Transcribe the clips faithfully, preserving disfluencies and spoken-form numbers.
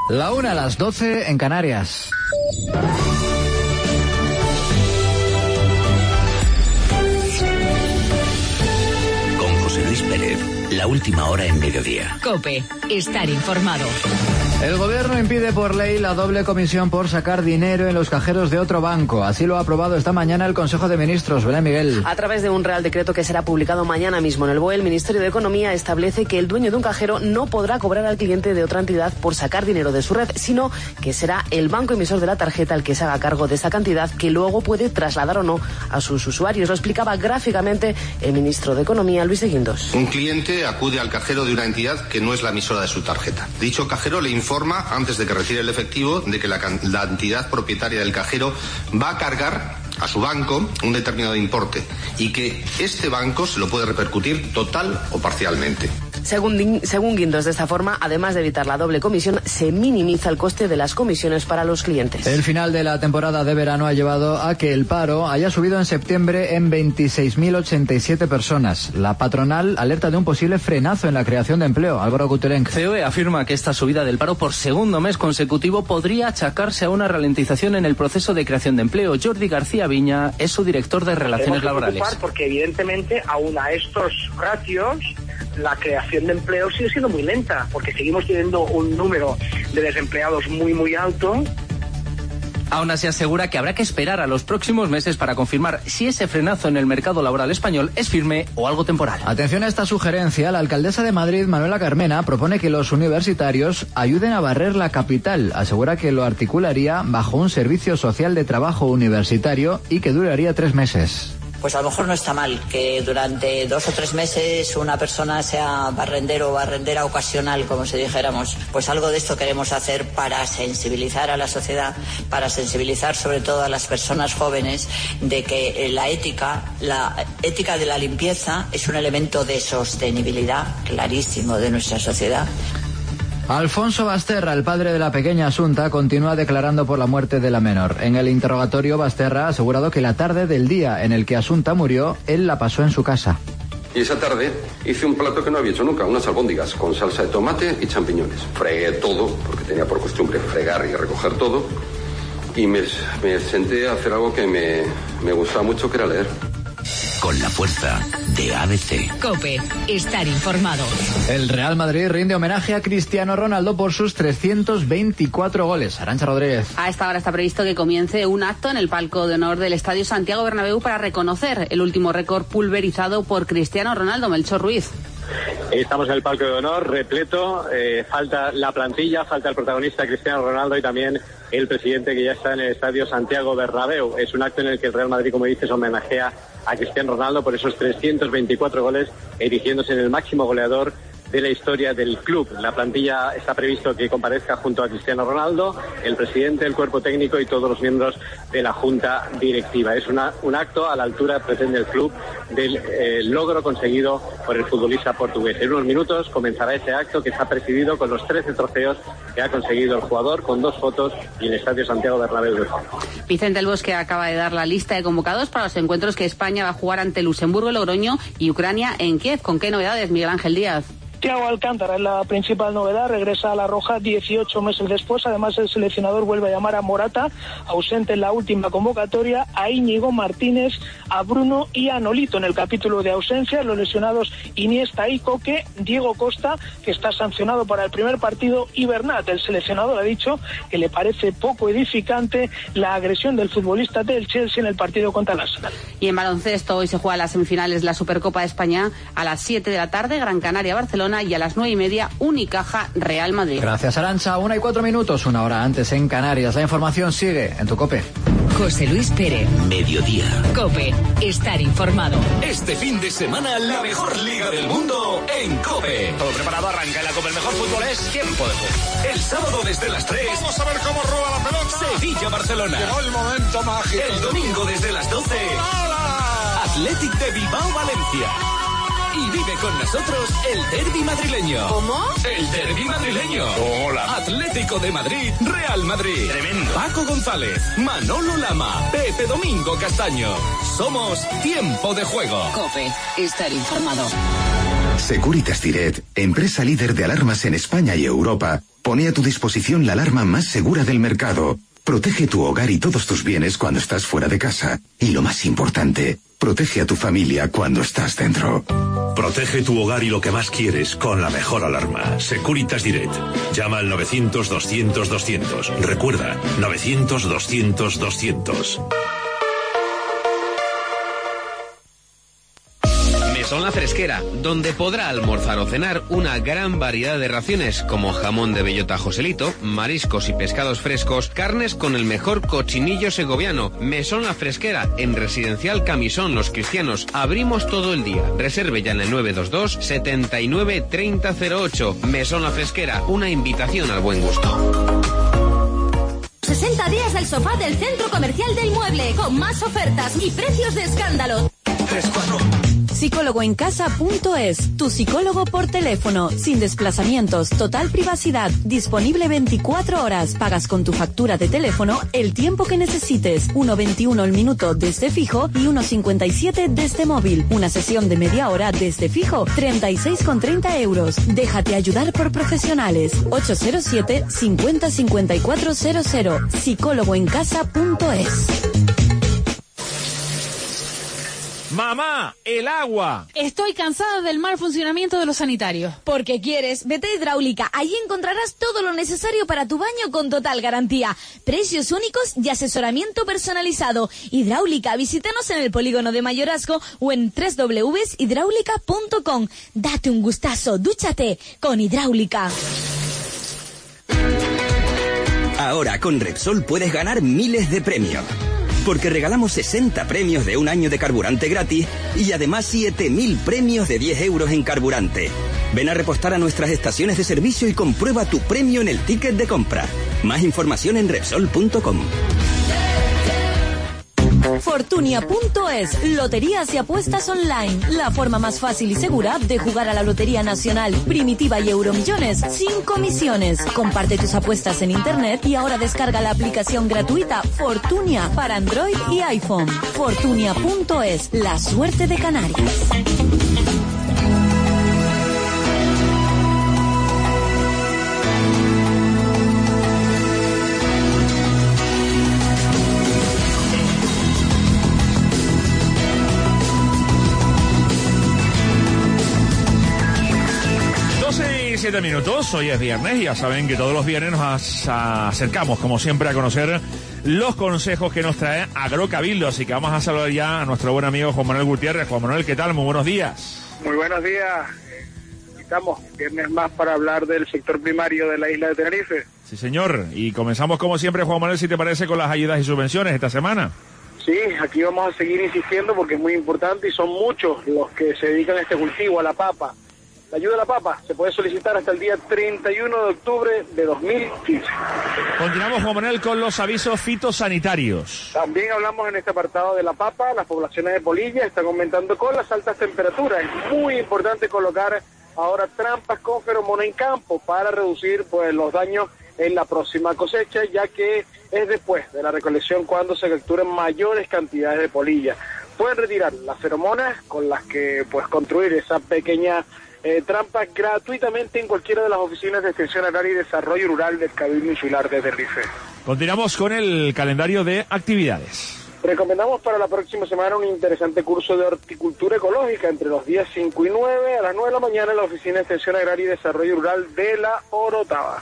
La una a las doce en Canarias. Con José Luis Pérez, la última hora en mediodía. COPE, estar informado. El gobierno impide por ley la doble comisión por sacar dinero en los cajeros de otro banco. Así lo ha aprobado esta mañana el Consejo de Ministros. Belén Miguel. A través de un Real Decreto que será publicado mañana mismo en el B O E, el Ministerio de Economía establece que el dueño de un cajero no podrá cobrar al cliente de otra entidad por sacar dinero de su red, sino que será el banco emisor de la tarjeta el que se haga cargo de esa cantidad, que luego puede trasladar o no a sus usuarios. Lo explicaba gráficamente el ministro de Economía, Luis de Guindos. Un cliente acude al cajero de una entidad que no es la emisora de su tarjeta. Dicho cajero le informa, antes de que retire el efectivo, de que la, la entidad propietaria del cajero va a cargar a su banco un determinado importe y que este banco se lo puede repercutir total o parcialmente. Según, según Guindos, de esta forma, además de evitar la doble comisión, se minimiza el coste de las comisiones para los clientes. El final de la temporada de verano ha llevado a que el paro haya subido en septiembre en veintiséis mil ochenta y siete personas. La patronal alerta de un posible frenazo en la creación de empleo. Álvaro Guterenc. C O E afirma que esta subida del paro por segundo mes consecutivo podría achacarse a una ralentización en el proceso de creación de empleo. Jordi García Viña es su director de Relaciones Laborales. Porque evidentemente, aún a estos ratios, la creación de empleo sigue siendo muy lenta, porque seguimos teniendo un número de desempleados muy, muy alto. Aún así asegura que habrá que esperar a los próximos meses para confirmar si ese frenazo en el mercado laboral español es firme o algo temporal. Atención a esta sugerencia. La alcaldesa de Madrid, Manuela Carmena, propone que los universitarios ayuden a barrer la capital. Asegura que lo articularía bajo un servicio social de trabajo universitario y que duraría tres meses. Pues a lo mejor no está mal que durante dos o tres meses una persona sea barrendero o barrendera ocasional, como si dijéramos. Pues algo de esto queremos hacer para sensibilizar a la sociedad, para sensibilizar sobre todo a las personas jóvenes de que la ética, la ética de la limpieza es un elemento de sostenibilidad clarísimo de nuestra sociedad. Alfonso Basterra, el padre de la pequeña Asunta, continúa declarando por la muerte de la menor. En el interrogatorio, Basterra ha asegurado que la tarde del día en el que Asunta murió, él la pasó en su casa. Y esa tarde hice un plato que no había hecho nunca, unas albóndigas con salsa de tomate y champiñones. Fregué todo, porque tenía por costumbre fregar y recoger todo, y me, me senté a hacer algo que me, me gustaba mucho, que era leer. Con la fuerza de A B C. COPE, estar informado. El Real Madrid rinde homenaje a Cristiano Ronaldo por sus trescientos veinticuatro goles. Arantxa Rodríguez. A esta hora está previsto que comience un acto en el palco de honor del Estadio Santiago Bernabéu para reconocer el último récord pulverizado por Cristiano Ronaldo. Melchor Ruiz. Estamos en el palco de honor, repleto, eh, falta la plantilla, falta el protagonista Cristiano Ronaldo y también el presidente, que ya está en el Estadio Santiago Bernabéu. Es un acto en el que el Real Madrid, como dices, homenajea a Cristiano Ronaldo por esos trescientos veinticuatro goles, erigiéndose en el máximo goleador de la historia del club. La plantilla está previsto que comparezca junto a Cristiano Ronaldo, el presidente, el cuerpo técnico y todos los miembros de la junta directiva. Es una, un acto a la altura, pretende el club, del eh, logro conseguido por el futbolista portugués. En unos minutos comenzará ese acto, que está presidido con los trece trofeos que ha conseguido el jugador, con dos fotos y el Estadio Santiago Bernabéu de fondo. Vicente El Bosque acaba de dar la lista de convocados para los encuentros que España va a jugar ante Luxemburgo, Logroño y Ucrania en Kiev. ¿Con qué novedades, Miguel Ángel Díaz? Thiago Alcántara es la principal novedad, regresa a la Roja dieciocho meses después. Además, el seleccionador vuelve a llamar a Morata, ausente en la última convocatoria, a Íñigo Martínez, a Bruno y a Nolito. En el capítulo de ausencia, los lesionados Iniesta y Coque, Diego Costa, que está sancionado para el primer partido, y Bernat. El seleccionador ha dicho que le parece poco edificante la agresión del futbolista del Chelsea en el partido contra el Arsenal. Y en baloncesto, hoy se juega las semifinales de la Supercopa de España a las siete de la tarde, Gran Canaria, Barcelona, y a las nueve y media, Unicaja, Real Madrid. Gracias, Arantxa. Una y cuatro minutos, una hora antes en Canarias. La información sigue en tu COPE. José Luis Pérez. Mediodía. COPE, estar informado. Este fin de semana, la mejor liga del mundo en COPE. Todo preparado, arranca la COPE. El mejor fútbol es tiempo de juego. El sábado desde las tres. Vamos a ver cómo roba la pelota. Sevilla-Barcelona. Llegó el momento mágico. El domingo desde las doce. ¡Hola! Athletic de Bilbao-Valencia. Y vive con nosotros el derbi madrileño. ¿Cómo? El derbi madrileño. Hola. Atlético de Madrid, Real Madrid. Tremendo. Paco González, Manolo Lama, Pepe Domingo Castaño. Somos Tiempo de Juego. COPE, estar informado. Securitas Direct, empresa líder de alarmas en España y Europa, pone a tu disposición la alarma más segura del mercado. Protege tu hogar y todos tus bienes cuando estás fuera de casa. Y lo más importante, protege a tu familia cuando estás dentro. Protege tu hogar y lo que más quieres con la mejor alarma. Securitas Direct. Llama al novecientos, doscientos, doscientos. Recuerda, novecientos, doscientos, doscientos. Mesón La Fresquera, donde podrá almorzar o cenar una gran variedad de raciones como jamón de bellota Joselito, mariscos y pescados frescos, carnes con el mejor cochinillo segoviano. Mesón La Fresquera, en Residencial Camisón Los Cristianos. Abrimos todo el día. Reserve ya en el nueve dos dos, setenta y nueve, treinta cero ocho. Mesón La Fresquera, una invitación al buen gusto. sesenta días del sofá del Centro Comercial del Mueble, con más ofertas y precios de escándalo. psicólogo en casa punto es, tu psicólogo por teléfono, sin desplazamientos, total privacidad, disponible veinticuatro horas, pagas con tu factura de teléfono el tiempo que necesites, uno veintiuno el minuto desde fijo y uno cincuenta y siete desde móvil, una sesión de media hora desde fijo, treinta y seis con treinta euros, déjate ayudar por profesionales, ocho cero siete, cincuenta, cincuenta y cuatro cero cero, psicólogo en casa punto es. ¡Mamá! ¡El agua! Estoy cansada del mal funcionamiento de los sanitarios. Porque quieres, vete a Hidráulica. Allí encontrarás todo lo necesario para tu baño con total garantía. Precios únicos y asesoramiento personalizado. Hidráulica, visítanos en el polígono de Mayorazgo o en doble u doble u doble u punto hidráulica punto com. Date un gustazo, dúchate con Hidráulica. Ahora con Repsol puedes ganar miles de premios. Porque regalamos sesenta premios de un año de carburante gratis y además siete mil premios de diez euros en carburante. Ven a repostar a nuestras estaciones de servicio y comprueba tu premio en el ticket de compra. Más información en Repsol punto com. Fortunia punto es, loterías y apuestas online, la forma más fácil y segura de jugar a la Lotería Nacional, Primitiva y Euromillones, sin comisiones. Comparte tus apuestas en internet y ahora descarga la aplicación gratuita Fortunia para Android y iPhone. Fortunia punto es, la suerte de Canarias. siete minutos, hoy es viernes y ya saben que todos los viernes nos acercamos como siempre a conocer los consejos que nos trae Agrocabildo, así que vamos a saludar ya a nuestro buen amigo Juan Manuel Gutiérrez. Juan Manuel, ¿qué tal? Muy buenos días. Muy buenos días, estamos viernes más para hablar del sector primario de la isla de Tenerife. Sí señor, y comenzamos como siempre, Juan Manuel, si te parece, con las ayudas y subvenciones esta semana. Sí, aquí vamos a seguir insistiendo porque es muy importante y son muchos los que se dedican a este cultivo, a la papa. La ayuda a la papa se puede solicitar hasta el día treinta y uno de octubre de dos mil quince. Continuamos, Juan Manuel, con los avisos fitosanitarios. También hablamos en este apartado de la papa. Las poblaciones de polilla están aumentando con las altas temperaturas. Es muy importante colocar ahora trampas con feromonas en campo para reducir pues los daños en la próxima cosecha, ya que es después de la recolección cuando se capturan mayores cantidades de polilla. Pueden retirar las feromonas con las que pues construir esa pequeña Eh, trampas gratuitamente en cualquiera de las oficinas de Extensión Agraria y Desarrollo Rural del Cabildo Insular de Tenerife. Continuamos con el calendario de actividades. Recomendamos para la próxima semana un interesante curso de horticultura ecológica entre los días cinco y nueve a las nueve de la mañana en la Oficina de Extensión Agraria y Desarrollo Rural de La Orotava.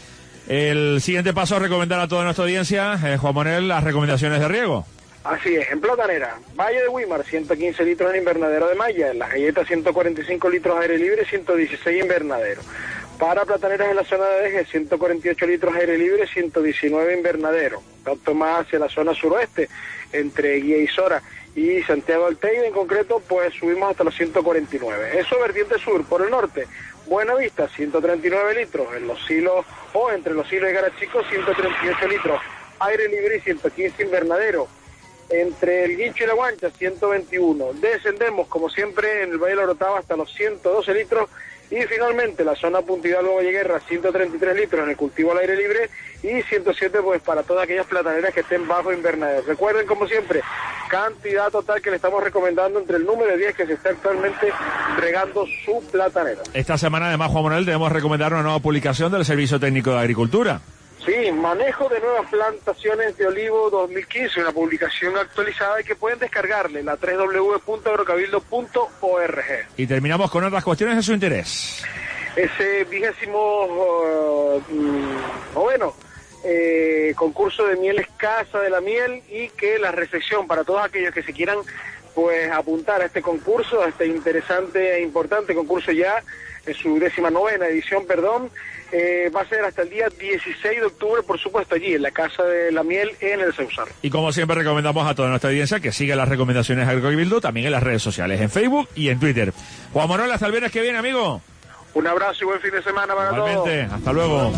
El siguiente paso es recomendar a toda nuestra audiencia, eh, Juan Manuel, las recomendaciones de riego. Así es, en Platanera, Valle de Guimar, ciento quince litros en invernadero de malla, en Las Galletas ciento cuarenta y cinco litros aire libre, ciento dieciséis invernadero. Para plataneras en la zona de Deje, ciento cuarenta y ocho litros aire libre, ciento diecinueve invernadero. Tanto más hacia la zona suroeste, entre Guía y Sora y Santiago del Teide en concreto, pues subimos hasta los ciento cuarenta y nueve. Eso vertiente sur, por el norte, Buena Vista, ciento treinta y nueve litros, en los silos o entre los silos de Garachico, ciento treinta y ocho litros aire libre y ciento quince invernadero. Entre el Guincho y la Guancha, ciento veintiuno. Descendemos, como siempre, en el Valle de la Orotava hasta los ciento doce litros Y finalmente la zona Punta Hidalgo Valleguerra, ciento treinta y tres litros en el cultivo al aire libre y ciento siete pues para todas aquellas plataneras que estén bajo invernadero. Recuerden, como siempre, cantidad total que le estamos recomendando entre el número diez que se está actualmente regando su platanera. Esta semana además, Juan Manuel, debemos recomendar una nueva publicación del Servicio Técnico de Agricultura. Sí, manejo de nuevas plantaciones de olivo dos mil quince, una publicación actualizada y que pueden descargarle, la doble u doble u doble u punto agrocabildo punto org. Y terminamos con otras cuestiones de su interés. Ese vigésimo uh, noveno eh, concurso de mieles Casa de la Miel, y que la recepción para todos aquellos que se quieran pues apuntar a este concurso, a este interesante e importante concurso ya en su décima novena edición, perdón, eh, va a ser hasta el día dieciséis de octubre, por supuesto, allí en la Casa de la Miel en el Ceusar. Y como siempre recomendamos a toda nuestra audiencia que siga las recomendaciones de Agrocabildo también en las redes sociales, en Facebook y en Twitter. Juan Manuel, hasta el viernes que viene, amigo. Un abrazo y buen fin de semana para Igualmente, todos. Hasta luego.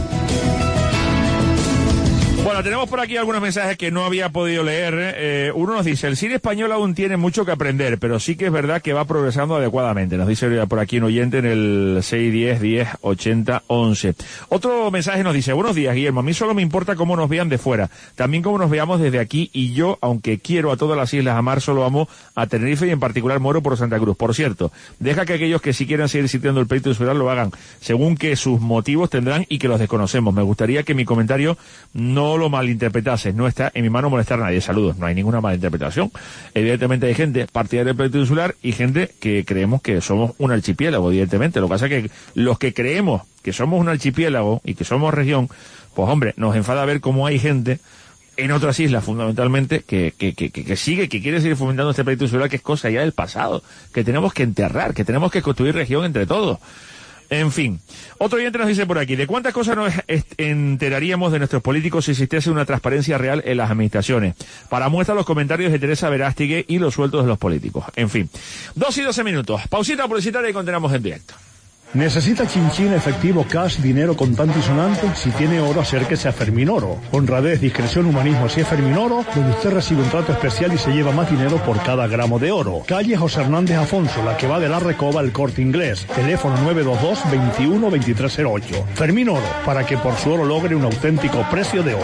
Bueno, tenemos por aquí algunos mensajes que no había podido leer. Eh, uno nos dice, el cine español aún tiene mucho que aprender, pero sí que es verdad que va progresando adecuadamente. Nos dice por aquí un oyente en el seis diez diez ochenta once. Otro mensaje nos dice, buenos días, Guillermo, a mí solo me importa cómo nos vean de fuera, también cómo nos veamos desde aquí, y yo, aunque quiero a todas las islas amar, solo amo a Tenerife y en particular muero por Santa Cruz. Por cierto, deja que aquellos que sí quieran seguir sitiando el pleito insular lo hagan, según que sus motivos tendrán y que los desconocemos. Me gustaría que mi comentario no lo malinterpretase, no está en mi mano molestar a nadie. Saludos, no hay ninguna malinterpretación. Evidentemente hay gente partidaria del pleito insular y gente que creemos que somos un archipiélago, evidentemente. Lo que pasa es que los que creemos que somos un archipiélago y que somos región, pues hombre, nos enfada ver cómo hay gente en otras islas fundamentalmente que, que, que, que sigue, que quiere seguir fomentando este pleito insular, que es cosa ya del pasado, que tenemos que enterrar, que tenemos que construir región entre todos. En fin, otro oyente nos dice por aquí, ¿de cuántas cosas nos enteraríamos de nuestros políticos si existiese una transparencia real en las administraciones? Para muestra los comentarios de Teresa Verástegui y los sueldos de los políticos. En fin, dos y doce minutos. Pausita publicitaria y continuamos en directo. ¿Necesita chinchín, efectivo, cash, dinero contante y sonante? Si tiene oro, acérquese a Ferminoro. Honradez, discreción, humanismo, si es Ferminoro, donde usted recibe un trato especial y se lleva más dinero por cada gramo de oro. Calle José Hernández Afonso, la que va de la Recoba al Corte Inglés. Teléfono nueve dos dos, veintiuno, veintitrés cero ocho. Ferminoro, para que por su oro logre un auténtico precio de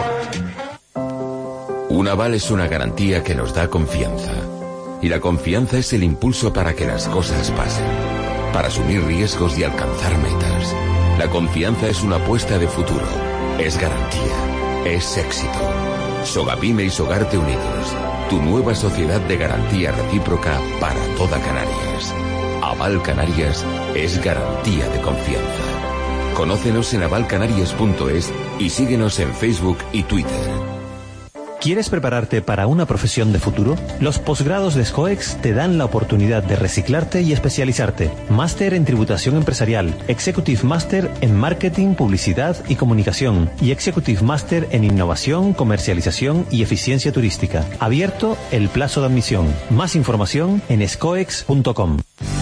oro. Un aval es una garantía que nos da confianza. Y la confianza es el impulso para que las cosas pasen, para asumir riesgos y alcanzar metas. La confianza es una apuesta de futuro, es garantía, es éxito. Sogapime y Sogarte Unidos, tu nueva sociedad de garantía recíproca para toda Canarias. Aval Canarias es garantía de confianza. Conócenos en aval canarias punto es y síguenos en Facebook y Twitter. ¿Quieres prepararte para una profesión de futuro? Los posgrados de SCOEX te dan la oportunidad de reciclarte y especializarte. Máster en Tributación Empresarial, Executive Master en Marketing, Publicidad y Comunicación y Executive Master en Innovación, Comercialización y Eficiencia Turística. Abierto el plazo de admisión. Más información en scoex punto com.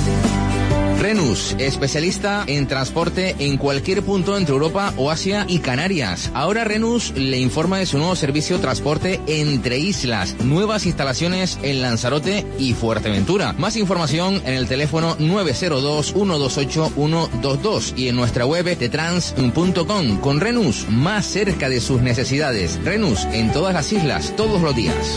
Renus, especialista en transporte en cualquier punto entre Europa o Asia y Canarias. Ahora Renus le informa de su nuevo servicio transporte entre islas. Nuevas instalaciones en Lanzarote y Fuerteventura. Más información en el teléfono nueve cero dos, uno dos ocho, uno dos dos y en nuestra web tetrans punto com. Con Renus, más cerca de sus necesidades. Renus, en todas las islas, todos los días.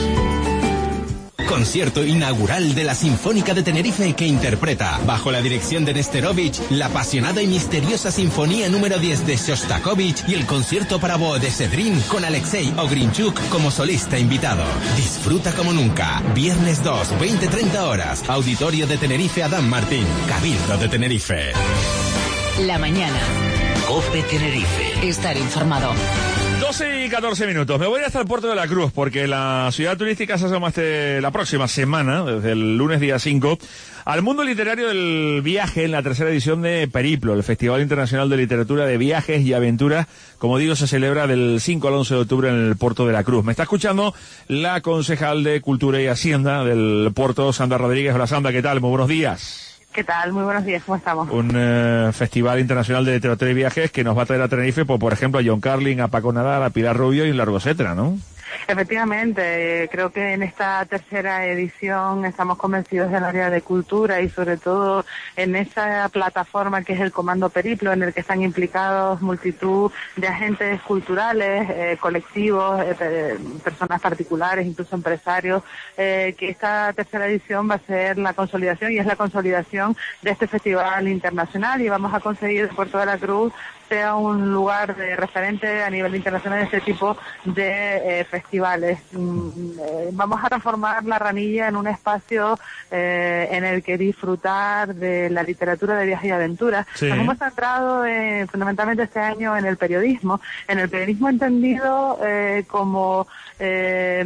Concierto inaugural de la Sinfónica de Tenerife, que interpreta, bajo la dirección de Nesterovich, la apasionada y misteriosa Sinfonía número diez de Shostakovich y el concierto para voz de Sedrin con Alexei Ogrinchuk como solista invitado. Disfruta como nunca. Viernes dos, veinte treinta horas. Auditorio de Tenerife Adán Martín. Cabildo de Tenerife. La mañana. COPE Tenerife. Estar informado. doce y catorce minutos. Me voy hasta el puerto de la Cruz porque la ciudad turística se asoma este, la próxima semana, desde el lunes día cinco, al mundo literario del viaje en la tercera edición de Periplo, el Festival Internacional de Literatura de Viajes y Aventuras. Como digo, se celebra del cinco al once de octubre en el puerto de la Cruz. Me está escuchando la concejal de Cultura y Hacienda del puerto, Sandra Rodríguez. Hola Sandra, ¿qué tal? Muy buenos días. ¿Qué tal? Muy buenos días, ¿cómo estamos? Un eh, Festival Internacional de Literatura y Viajes que nos va a traer a Tenerife, pues, por ejemplo, a John Carlin, a Paco Nadal, a Pilar Rubio y un largo etcétera, ¿no? Efectivamente, creo que en esta tercera edición estamos convencidos del área de cultura y sobre todo en esa plataforma que es el Comando Periplo, en el que están implicados multitud de agentes culturales, eh, colectivos, eh, personas particulares, incluso empresarios, eh, que esta tercera edición va a ser la consolidación y es la consolidación de este festival internacional y vamos a conseguir que Puerto de la Cruz sea un lugar de referente a nivel internacional de este tipo de eh, festivales. Mm, eh, vamos a transformar La Ranilla en un espacio eh, en el que disfrutar de la literatura de viaje y aventura. Sí. Nos hemos centrado eh, fundamentalmente este año en el periodismo, en el periodismo entendido eh, como eh,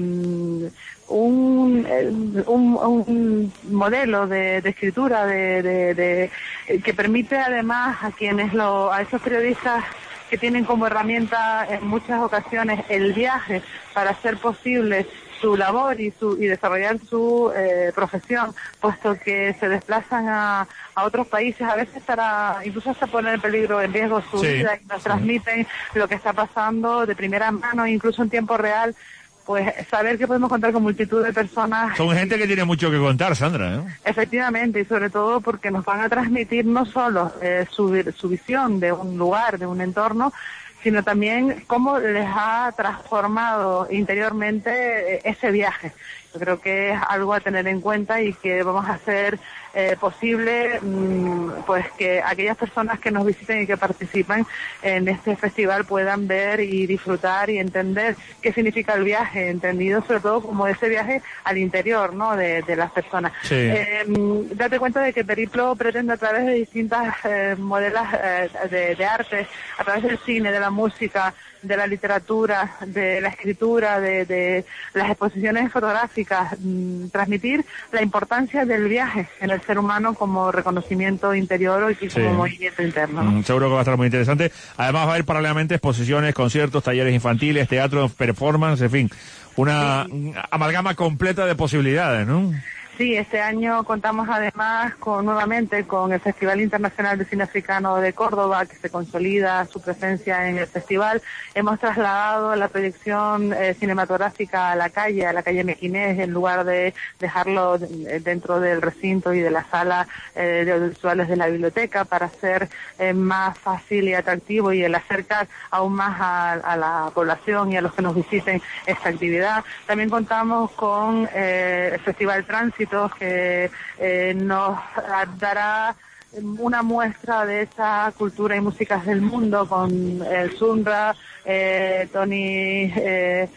Un, un, un modelo de, de escritura de, de, de, que permite además a quienes lo, a esos periodistas que tienen como herramienta en muchas ocasiones el viaje para hacer posible su labor y su y desarrollar su eh, profesión, puesto que se desplazan a, a otros países, a veces para incluso hasta poner en peligro, en riesgo su Sí. vida, y nos transmiten lo que está pasando de primera mano, incluso en tiempo real. Pues saber que podemos contar con multitud de personas. Son gente que tiene mucho que contar, Sandra, ¿eh? Efectivamente, y sobre todo porque nos van a transmitir no solo eh, su, su visión de un lugar, de un entorno, sino también cómo les ha transformado interiormente eh, ese viaje. Yo creo que es algo a tener en cuenta y que vamos a hacer eh, posible mmm, pues que aquellas personas que nos visiten y que participan en este festival puedan ver y disfrutar y entender qué significa el viaje, entendido sobre todo como ese viaje al interior, ¿no?, de, de las personas. Sí. Eh, date cuenta de que Periplo pretende a través de distintas eh, modelos eh, de, de arte, a través del cine, de la música, de la literatura, de la escritura, de, de las exposiciones fotográficas, mmm, transmitir la importancia del viaje en el ser humano como reconocimiento interior y como Sí. movimiento interno, ¿no? Mm, seguro que va a estar muy interesante. Además va a haber paralelamente exposiciones, conciertos, talleres infantiles, teatro, performance, en fin, una Sí. amalgama completa de posibilidades, ¿no? Sí, este año contamos además con nuevamente con el Festival Internacional de Cine Africano de Córdoba, que se consolida su presencia en el festival. Hemos trasladado la proyección eh, cinematográfica a la calle, a la calle Mequinés, en lugar de dejarlo dentro del recinto y de la sala eh, de audiovisuales de la biblioteca, para hacer eh, más fácil y atractivo y el acercar aún más a, a la población y a los que nos visiten esta actividad. También contamos con eh, el Festival Tránsito, que eh, nos dará una muestra de esa cultura y músicas del mundo con el Sunra, eh, Tony, eh,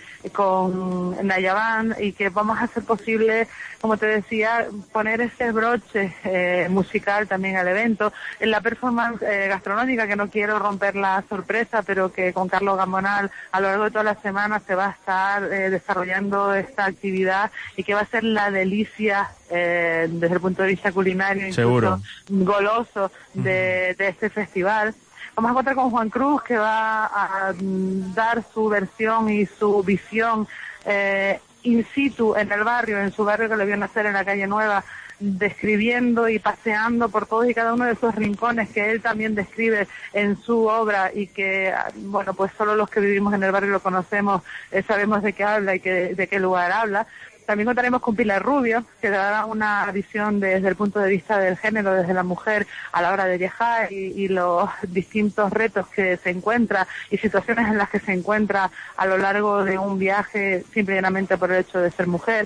con Nayaban, y que vamos a hacer posible, como te decía, poner ese broche eh, musical también al evento. En la performance eh, gastronómica, que no quiero romper la sorpresa, pero que con Carlos Gamonal a lo largo de toda la semana se va a estar eh, desarrollando esta actividad y que va a ser la delicia eh, desde el punto de vista culinario, incluso Seguro. goloso de, de este festival. Vamos a contar con Juan Cruz, que va a mm, dar su versión y su visión eh, in situ en el barrio, en su barrio que lo vio nacer en la Calle Nueva, describiendo y paseando por todos y cada uno de esos rincones que él también describe en su obra y que, bueno, pues solo los que vivimos en el barrio lo conocemos, eh, sabemos de qué habla y que, de qué lugar habla. También contaremos con Pilar Rubio, que dará una visión desde el punto de vista del género, desde la mujer a la hora de viajar y, y los distintos retos que se encuentra y situaciones en las que se encuentra a lo largo de un viaje, simplemente por el hecho de ser mujer.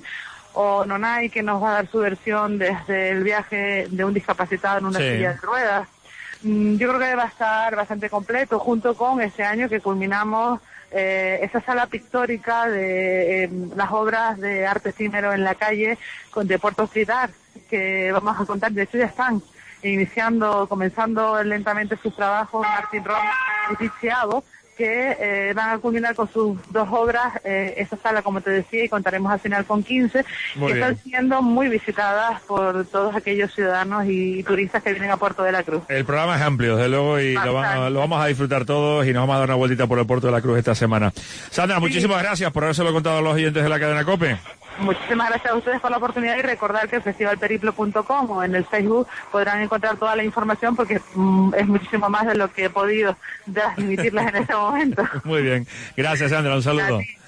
O Nonay, que nos va a dar su versión desde el viaje de un discapacitado en una Sí. silla de ruedas. Mm, Yo creo que va a estar bastante completo, junto con este año que culminamos eh, esa sala pictórica de eh, las obras de arte efímero en la calle con, de Puerto Street Art, que vamos a contar, de hecho ya están iniciando, comenzando lentamente sus trabajos, Martín Ron y Tiziabo, que eh, van a culminar con sus dos obras, eh, esa sala, como te decía, y contaremos al final con quince, Muy que bien. están siendo muy visitadas por todos aquellos ciudadanos y turistas que vienen a Puerto de la Cruz. El programa es amplio, desde luego, y lo, van- lo vamos a disfrutar todos y nos vamos a dar una vueltita por el Puerto de la Cruz esta semana. Sandra, muchísimas gracias por habérselo contado a los oyentes de la cadena COPE. Muchísimas gracias a ustedes por la oportunidad y recordar que en festival periplo punto com o en el Facebook podrán encontrar toda la información, porque mm, es muchísimo más de lo que he podido transmitirles en este momento. Muy bien. Gracias, Sandra. Un saludo. A ti.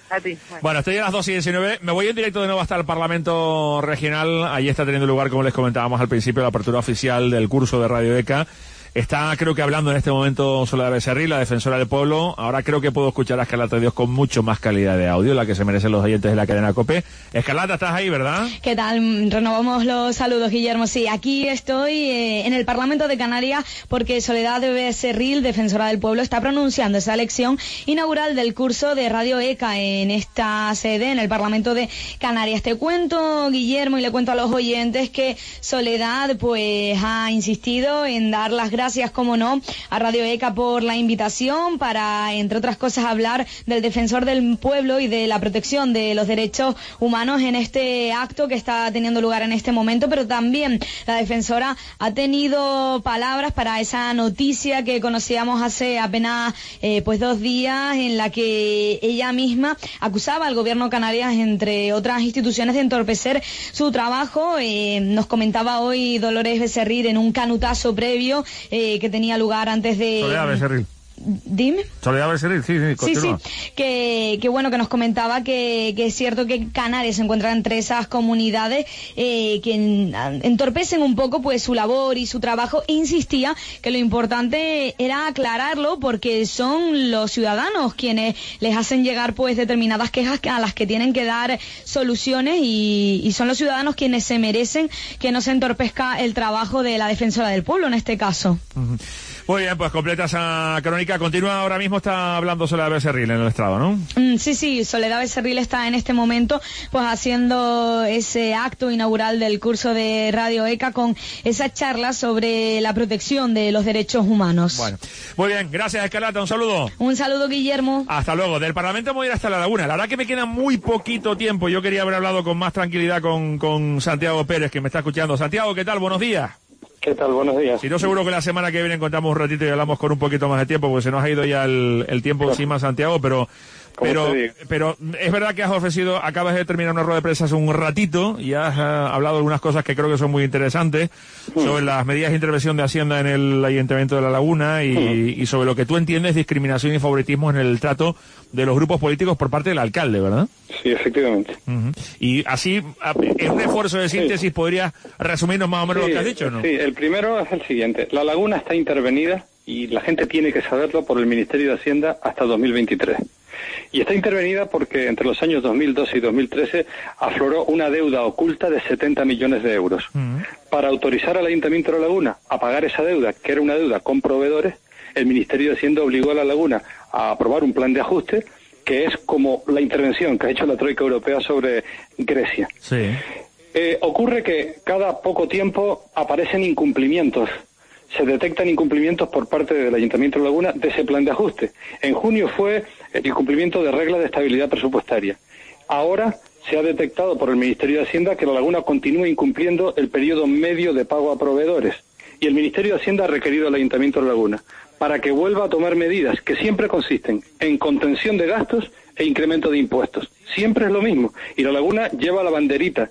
A ti. Bueno. bueno, estoy a las dos y diecinueve. Me voy en directo de nuevo hasta el Parlamento Regional. Allí está teniendo lugar, como les comentábamos al principio, la apertura oficial del curso de Radio ECA. Está, creo que hablando en este momento Soledad Becerril, la defensora del pueblo. Ahora creo que puedo escuchar a Escarlata Dios con mucho más calidad de audio, la que se merecen los oyentes de la cadena COPE. Escarlata, estás ahí, ¿verdad? ¿Qué tal? Renovamos los saludos, Guillermo. Sí, aquí estoy eh, en el Parlamento de Canarias porque Soledad Becerril, defensora del pueblo, está pronunciando esa lección inaugural del curso de Radio ECA en esta sede, en el Parlamento de Canarias. Te cuento, Guillermo, y le cuento a los oyentes que Soledad pues ha insistido en dar las gracias Gracias, como no, a Radio ECA por la invitación para, entre otras cosas, hablar del defensor del pueblo y de la protección de los derechos humanos en este acto que está teniendo lugar en este momento, pero también la defensora ha tenido palabras para esa noticia que conocíamos hace apenas eh, pues dos días, en la que ella misma acusaba al gobierno de Canarias, entre otras instituciones, de entorpecer su trabajo. Eh, nos comentaba hoy Dolores Becerril en un canutazo previo Eh, que tenía lugar antes de... Soledad Becerril. Dime. Soledad Becerril, sí, sí, continúa. Sí, sí, que, que bueno, que nos comentaba que, que es cierto que Canarias se encuentra entre esas comunidades eh, que entorpecen un poco pues su labor y su trabajo, e insistía que lo importante era aclararlo porque son los ciudadanos quienes les hacen llegar pues determinadas quejas a las que tienen que dar soluciones, y, y son los ciudadanos quienes se merecen que no se entorpezca el trabajo de la defensora del pueblo en este caso. Uh-huh. Muy bien, pues completa esa crónica. Continúa, ahora mismo está hablando Soledad Becerril en el estrado, ¿no? Mm, sí, sí, Soledad Becerril está en este momento pues haciendo ese acto inaugural del curso de Radio ECA con esa charla sobre la protección de los derechos humanos. Bueno, muy bien, gracias, Escarlata, un saludo. Un saludo, Guillermo. Hasta luego. Del Parlamento voy a ir hasta la Laguna. La verdad que me queda muy poquito tiempo. Yo quería haber hablado con más tranquilidad con, con Santiago Pérez, que me está escuchando. Santiago, ¿qué tal? Buenos días. ¿Qué tal? Buenos días. Si no, seguro que la semana que viene encontramos un ratito y hablamos con un poquito más de tiempo, porque se nos ha ido ya el, el tiempo claro. encima, Santiago, pero... Pero, pero es verdad que has ofrecido, acabas de terminar una rueda de prensa hace un ratito y has uh, hablado de algunas cosas que creo que son muy interesantes mm. sobre las medidas de intervención de Hacienda en el Ayuntamiento de La Laguna y, mm. y sobre lo que tú entiendes discriminación y favoritismo en el trato de los grupos políticos por parte del alcalde, ¿verdad? Sí, efectivamente. Uh-huh. Y así, en un esfuerzo de síntesis, sí. ¿podrías resumirnos más o menos sí, lo que has dicho, no? Sí, el primero es el siguiente. La Laguna está intervenida, y la gente tiene que saberlo, por el Ministerio de Hacienda hasta dos mil veintitrés. Y está intervenida porque entre los años dos mil doce y dos mil trece afloró una deuda oculta de setenta millones de euros. Uh-huh. Para autorizar al Ayuntamiento de La Laguna a pagar esa deuda, que era una deuda con proveedores, el Ministerio de Hacienda obligó a La Laguna a aprobar un plan de ajuste, que es como la intervención que ha hecho la Troika Europea sobre Grecia. Sí. Eh, ocurre que cada poco tiempo aparecen incumplimientos. Se detectan incumplimientos por parte del Ayuntamiento de La Laguna de ese plan de ajuste. En junio fue el incumplimiento de reglas de estabilidad presupuestaria. Ahora se ha detectado por el Ministerio de Hacienda que La Laguna continúa incumpliendo el periodo medio de pago a proveedores. Y el Ministerio de Hacienda ha requerido al Ayuntamiento de La Laguna para que vuelva a tomar medidas que siempre consisten en contención de gastos e incremento de impuestos. Siempre es lo mismo. Y La Laguna lleva la banderita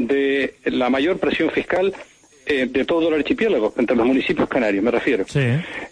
de la mayor presión fiscal eh, de todo el archipiélago, entre los municipios canarios, me refiero. Sí.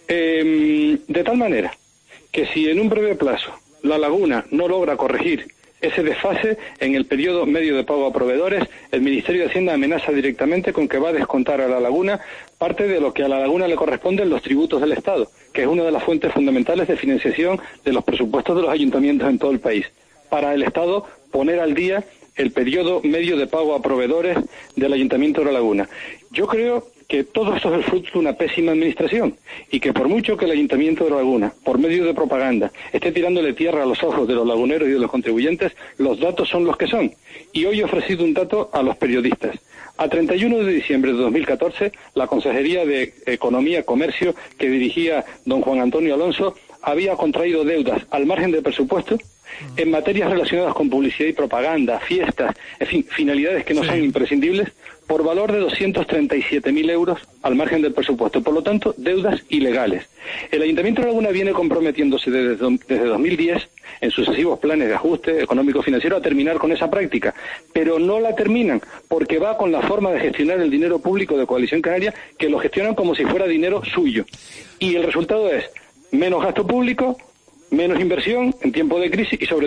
Eh, de tal manera que si en un breve plazo La Laguna no logra corregir ese desfase en el periodo medio de pago a proveedores, el Ministerio de Hacienda amenaza directamente con que va a descontar a La Laguna parte de lo que a La Laguna le corresponden los tributos del Estado, que es una de las fuentes fundamentales de financiación de los presupuestos de los ayuntamientos en todo el país. Para el Estado poner al día el periodo medio de pago a proveedores del Ayuntamiento de La Laguna. Yo creo que todo esto es el fruto de una pésima administración y que por mucho que el Ayuntamiento de La Laguna, por medio de propaganda, esté tirándole tierra a los ojos de los laguneros y de los contribuyentes, los datos son los que son. Y hoy he ofrecido un dato a los periodistas. A treinta y uno de diciembre de dos mil catorce, la Consejería de Economía y Comercio, que dirigía don Juan Antonio Alonso, había contraído deudas al margen del presupuesto en materias relacionadas con publicidad y propaganda, fiestas, en fin, finalidades que no sí. son imprescindibles, por valor de doscientos treinta y siete mil euros al margen del presupuesto. Por lo tanto, deudas ilegales. El Ayuntamiento de La Laguna viene comprometiéndose desde, desde dos mil diez, en sucesivos planes de ajuste económico-financiero, a terminar con esa práctica. Pero no la terminan, porque va con la forma de gestionar el dinero público de Coalición Canaria, que lo gestionan como si fuera dinero suyo. Y el resultado es menos gasto público, menos inversión en tiempo de crisis y, sobre todo,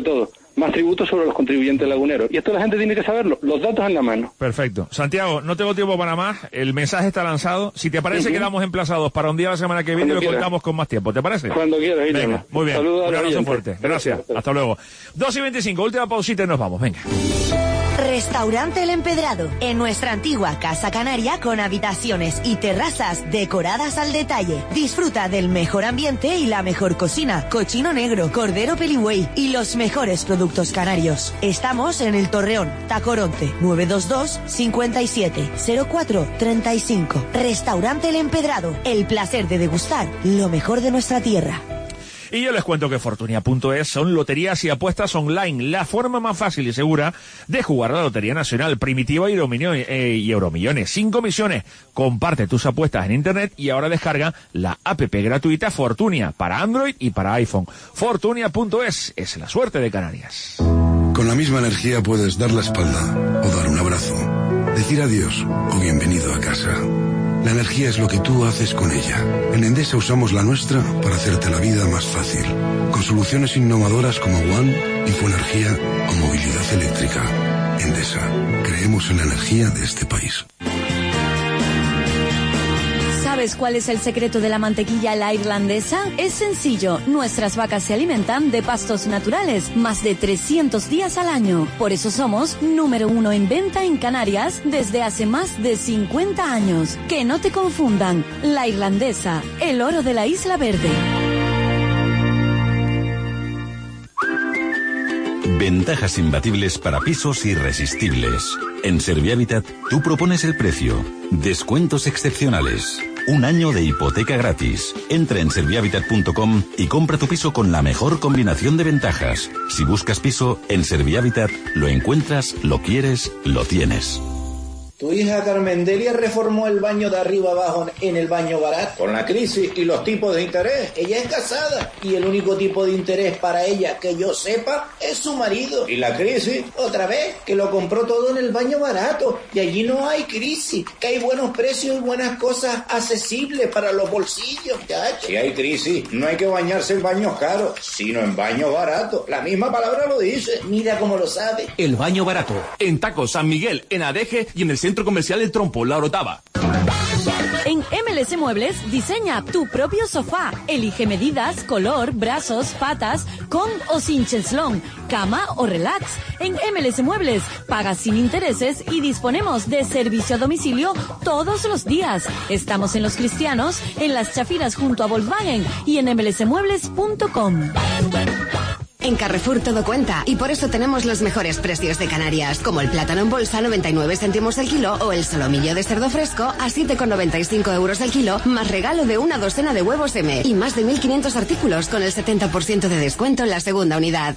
más tributos sobre los contribuyentes laguneros. Y esto la gente tiene que saberlo, los datos en la mano. Perfecto. Santiago, no tengo tiempo para más, el mensaje está lanzado. Si te parece, uh-huh. quedamos emplazados para un día la semana que viene y lo quieras. Contamos con más tiempo. ¿Te parece? Cuando quieras. Venga, muy bien. Saludos un abrazo a fuerte. Gracias. Gracias. Hasta luego. dos y veinticinco, última pausita y nos vamos. Venga. Restaurante El Empedrado, en nuestra antigua Casa Canaria con habitaciones y terrazas decoradas al detalle. Disfruta del mejor ambiente y la mejor cocina, cochino negro, cordero peligüey y los mejores productos canarios. Estamos en el Torreón, Tacoronte, nueve dos dos, cinco siete, cero cuatro tres cinco. Restaurante El Empedrado, el placer de degustar lo mejor de nuestra tierra. Y yo les cuento que Fortunia punto es son loterías y apuestas online, la forma más fácil y segura de jugar a la Lotería Nacional, Primitiva y Euromillones. Eh, y Euromillones. Sin comisiones. Comparte tus apuestas en internet y ahora descarga la app gratuita Fortunia para Android y para iPhone. Fortunia punto es es la suerte de Canarias. Con la misma energía puedes dar la espalda o dar un abrazo, decir adiós o bienvenido a casa. La energía es lo que tú haces con ella. En Endesa usamos la nuestra para hacerte la vida más fácil. Con soluciones innovadoras como One, Infoenergía o movilidad eléctrica. Endesa, creemos en la energía de este país. ¿Sabes cuál es el secreto de la mantequilla la irlandesa? Es sencillo, nuestras vacas se alimentan de pastos naturales más de trescientos días al año. Por eso somos número uno en venta en Canarias desde hace más de cincuenta años. Que no te confundan, la irlandesa, el oro de la Isla Verde. Ventajas imbatibles para pisos irresistibles. En Servihabitat, tú propones el precio. Descuentos excepcionales. Un año de hipoteca gratis. Entra en servihabitat punto com y compra tu piso con la mejor combinación de ventajas. Si buscas piso, en Servihabitat lo encuentras, lo quieres, lo tienes. Tu hija Carmendelia reformó el baño de arriba abajo en el baño barato. Con la crisis y los tipos de interés. Ella es casada y el único tipo de interés para ella que yo sepa es su marido. Y la crisis, otra vez, que lo compró todo en el baño barato. Y allí no hay crisis, que hay buenos precios y buenas cosas accesibles para los bolsillos, chacho. Si hay crisis, no hay que bañarse en baños caros, sino en baños baratos. La misma palabra lo dice. Mira cómo lo sabe. El baño barato. En Taco San Miguel, en Adeje y en el centro comercial El Trompo, La Orotava. En M L S Muebles, diseña tu propio sofá. Elige medidas, color, brazos, patas, con o sin cheslón, cama o relax. En M L S Muebles, pagas sin intereses y disponemos de servicio a domicilio todos los días. Estamos en Los Cristianos, en Las Chafiras junto a Volkswagen y en m l s muebles punto com. En Carrefour todo cuenta y por eso tenemos los mejores precios de Canarias, como el plátano en bolsa noventa y nueve céntimos el kilo o el solomillo de cerdo fresco a siete con noventa y cinco euros el kilo, más regalo de una docena de huevos M y más de mil quinientos artículos con el setenta por ciento de descuento en la segunda unidad.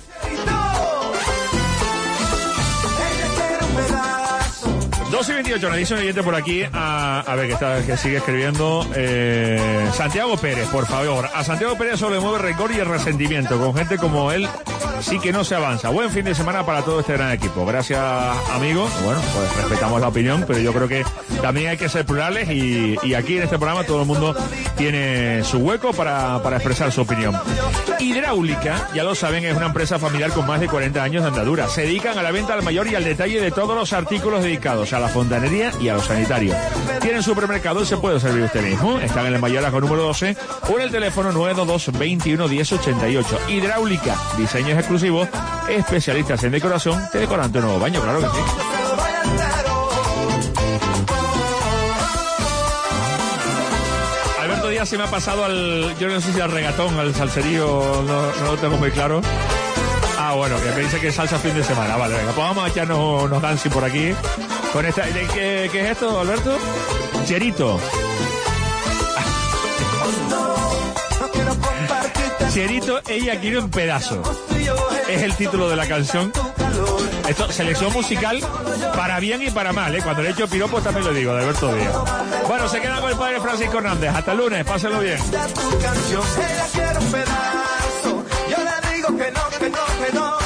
dos y veintiocho, nos dice un oyente por aquí, a, a ver, que, está, que sigue escribiendo, eh, Santiago Pérez, por favor. A Santiago Pérez solo le mueve el rencor y el resentimiento. Con gente como él, sí que no se avanza. Buen fin de semana para todo este gran equipo. Gracias, amigos. Bueno, pues respetamos la opinión, pero yo creo que también hay que ser plurales y, y aquí en este programa todo el mundo tiene su hueco para, para expresar su opinión. Hidráulica, ya lo saben, es una empresa familiar con más de cuarenta años de andadura. Se dedican a la venta al mayor y al detalle de todos los artículos dedicados a la fontanería y a los sanitarios. Tienen supermercado y se puede servir usted mismo. Están en el Mayorazgo número doce o en el teléfono nueve dos dos, veintiuno, diez, ochenta y ocho. Hidráulica, diseños exclusivos, especialistas en decoración. Te decoran tu nuevo baño, claro que sí. Alberto Díaz se me ha pasado al, yo no sé si al regatón, al salserío, no, no lo tengo muy claro. Ah, bueno, que me dice que es salsa fin de semana. Vale, venga, pues vamos a echarnos unos dancing por aquí. Con esta, ¿qué, qué es esto, Alberto? Cherito. Cherito, ella quiere un pedazo. Es el título de la canción. Esto, selección musical para bien y para mal, ¿eh? Cuando le echo piropos también lo digo, de Alberto Díaz. Bueno, se queda con el padre Francisco Hernández. Hasta el lunes, pásenlo bien. Ella quiere un pedazo. Yo le digo que no, que no, que no.